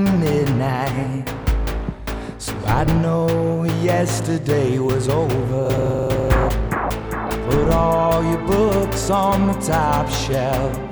midnight, so I'd know yesterday was over. Put all your books on the top shelf,